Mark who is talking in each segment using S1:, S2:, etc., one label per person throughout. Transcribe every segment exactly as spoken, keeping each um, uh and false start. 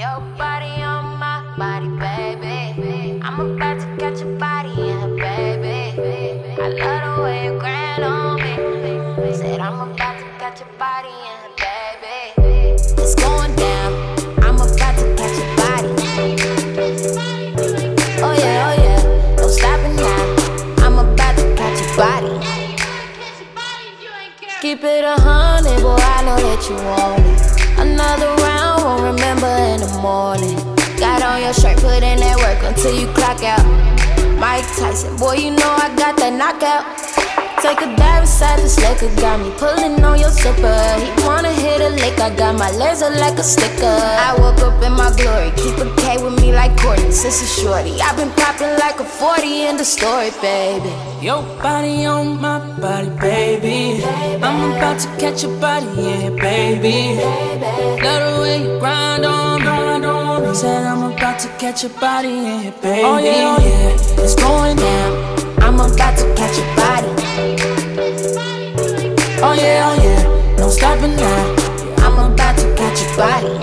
S1: Your body on my body, baby. I'm about to catch your body in her, baby. I love the way you grind on me. Said I'm about to catch your body in her, baby. It's going down. I'm about to catch your body. Oh yeah, oh yeah. Don't stop it now. I'm about to catch your body. Keep it a hundred, boy. I know that you want it. Another round, won't remember in the morning. Got on your shirt, put in that work until you clock out. Mike Tyson, boy, you know I got that knockout. Take a dive inside this liquor, got me pulling on your zipper. He wanna hit a lick, I got my laser like a sticker. I woke up in my glory, keep a K with me like Courtney, since a shorty. I've been popping like a forty in the story, baby.
S2: Your body on my body, baby. I'm about to catch your body, yeah, baby. Love the way you grind on me. Said I'm about to catch your body, yeah, baby. Oh yeah, oh yeah,
S1: it's going down. I'm about to catch your body.
S2: Oh yeah, oh yeah, no stopping now.
S1: I'm about to catch your body.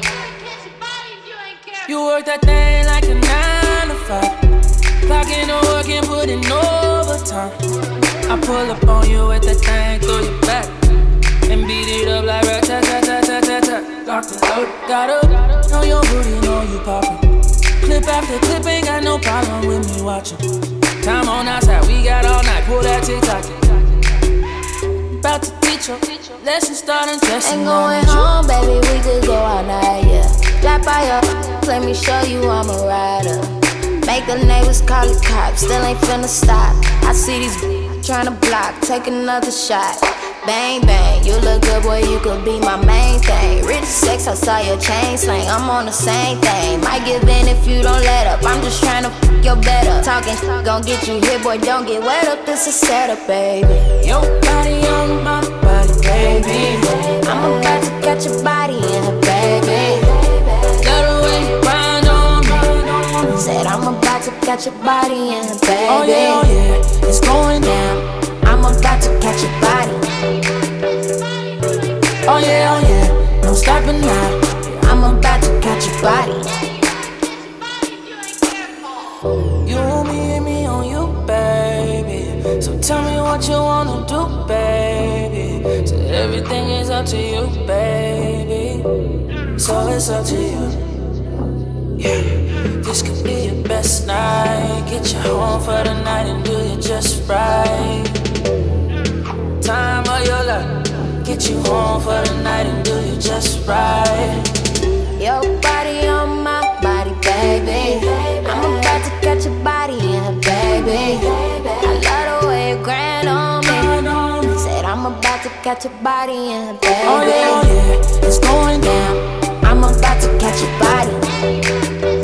S2: You work that thing like a nine to five. Clocking the work and putting overtime. I pull up on you with that thing through your back and beat it up like rat-tat-tat-tat-tat-tat. Lock the door, got up, know your booty, know you poppin'. Clip after clip, ain't got no problem with me watching. Time on outside, we got all night, pull that TikTok. About to teach her, lesson starting, testing.
S1: Ain't going home, baby, we could go all night, yeah. Drop by your, let me show you I'm a rider. Make the neighbors call the cops, still ain't finna stop. I see these tryna block, take another shot. Bang, bang, you look good, boy, you could be my main thing. Rich sex, I saw your chain slang, I'm on the same thing. Might give in if you don't let up, I'm just tryna f*** your better. Talking sh** gon' get you hit, boy, don't get wet up, this a setup, baby.
S2: Your body on my body, baby.
S1: I'm about to catch your body in her, baby.
S2: Love the way you grind on me.
S1: Said I'm about to catch your body in her, baby.
S2: Oh yeah, oh yeah, it's going down.
S1: I'm about to catch your body.
S2: Oh yeah, oh yeah, no stopping now.
S1: I'm about to catch your body.
S2: You want me and me on you, baby. So tell me what you wanna do, baby. So everything is up to you, baby. So it's up to you. Yeah, this could be your best night. Get you home for the night and do you just right. Time of your life. Get you home for the night and do you just right.
S1: Your body on my body, baby. I'm about to catch your body in her, baby. I love the way you grind on me. Said I'm about to catch your body in her, baby.
S2: Oh yeah, oh yeah, it's going down.
S1: I'm about to catch your body.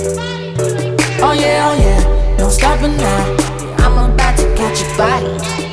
S2: Oh yeah, oh yeah, no stopping now.
S1: I'm about to catch your body.